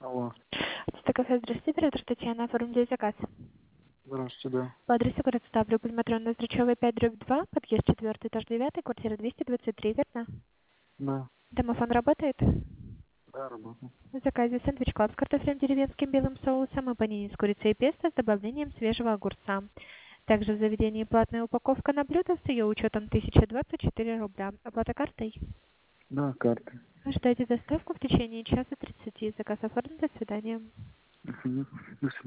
Алло. Кафе, здравствуйте, оператор Татьяна, оформили заказ. Здравствуйте, да. По адресу город Ставрополь, метро Ноздрачёвая, 5/2, подъезд 4, этаж 9, квартира 223, верно? Да. Домофон работает? Да, работаю. В заказе сэндвич клаб с картофелем деревенским белым соусом и панини с курицей и песто с добавлением свежего огурца. Также в заведении платная упаковка на блюдо с ее учетом 1024 рубля. Оплата картой? Да, карта. Ждайте доставку в течение часа 30. Заказ оформлен. До свидания. До свидания.